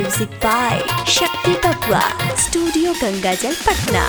Music by शक्ति बबुआ, studio गंगाजल पटना।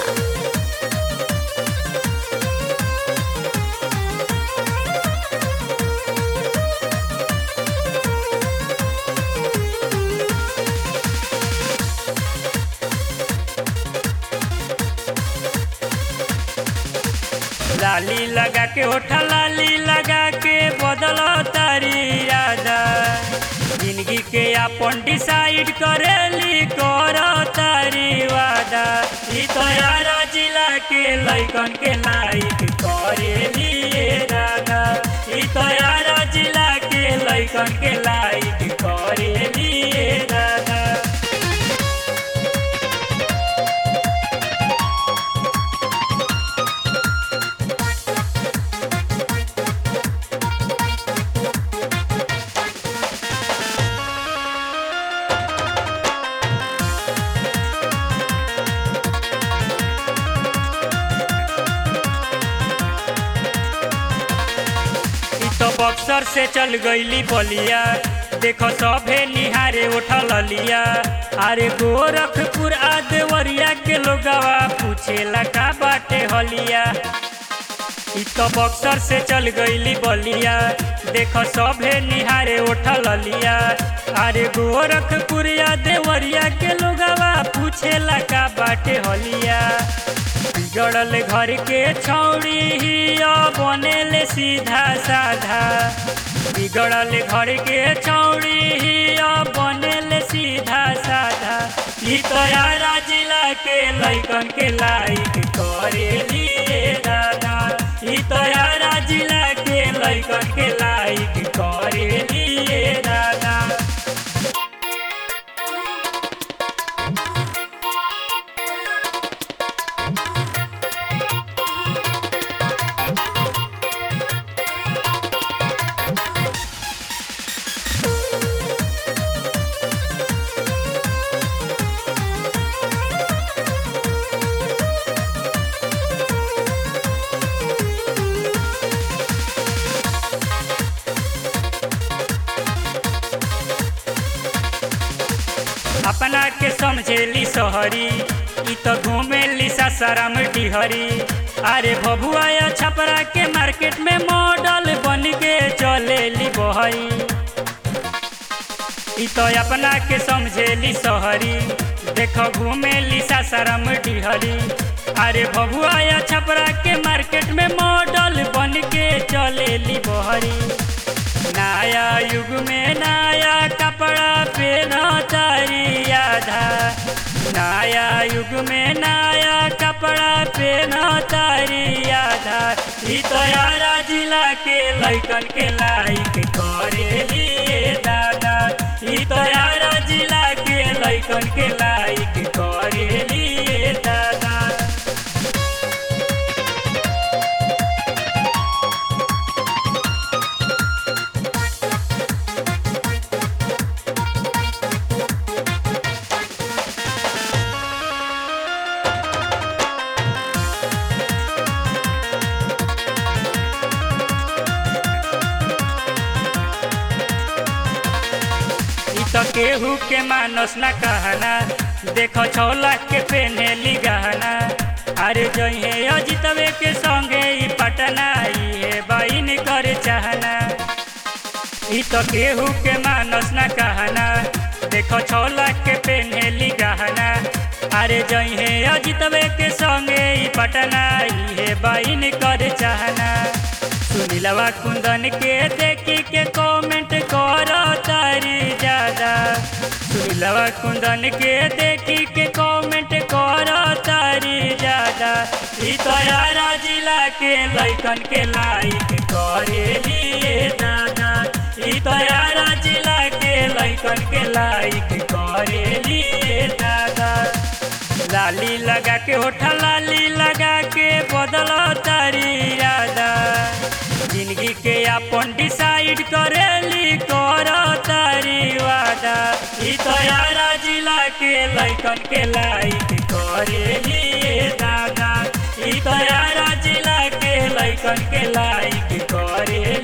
लाली लगा के होठा लाली लगा के बदलो तारी इरादा, जिंदगी के अपन डिसाइड करेली करो तारी वादा। ई तो यारा जिला के लइकन के लाइक करेली इरादा, ई तो यारा जिला के लइकन के लाइक करेली इरादा। तो बक्सर से चल गईली बलिया, देखो सभे निहारे उठल लिया। अरे गोरखपुर आ देवरिया के लोगवा पूछेला का बाटे हलिया। ई तो बक्सर से चल गईली बलिया, देखो सभे निहारे उठल लिया। अरे गोरखपुर आ देवरिया के लोगवा पूछेला का बाटे हलिया। बिगड़ल घर के छौड़ी हिया बनेले सीधा साधा, बिगड़ल घर के छौड़ी हिया बनेले सीधा साधा। ई तो यारा जिला के लइकन के लाइक करेली दादा, ई तो यारा जिला के लइकन के लाइक करेली दादा। अपना के समझेली सहरी, ई तो घूमेली सासाराम डिहरी। अरे भभुआ या छपरा के मार्केट में मॉडल बन के चलेली बहरी। ई तो अपना के समझेली सहरी, देखो घूमेली सासाराम डिहरी। अरे भभुआ या छपरा के मार्केट में मॉडल बन के चलेली बहरी। नया युग में नया कपड़ा पहनो तारी आधा, नया युग में नया कपड़ा पहनो तारी आधा। ई तो यारा जिला के लइकन के लाइक करेली दादा, ई तो यारा जिला के लइकन के लाइक करेली दादा। तो केहू के मानस न कहना, देखो 6 लाख के पहनेली गहना। अरे जइहे अजितवे के संगे ई पटना, इहे बहिन कर चाहना। ई तो केहू के मानस न कहना, देखो 6 लाख के पहनेली गहना। अरे जइहे अजितवे के संगे ई पटना, इहे बहिन कर चाहना। सुनीलवा कुंदन के देखी के कमेंट करो तारी ज्यादा, सुनीलवा कुंदन के देखी के कमेंट करो तारी ज्यादा। ई तो यारा जिला के लइकन के लाइक करेली दादा, ई तो यारा जिला के लइकन के लाइक करेली दादा। लाली लगा के होठा लाली लगा के बदलो तारी इरादा, जिंदगी के अपन डिसाइड करेली करो तारी वादा। ई तो यारा जिला के लइकन के लाइक करेली दादा, ई तो यारा जिला के लइकन के लाइक करे।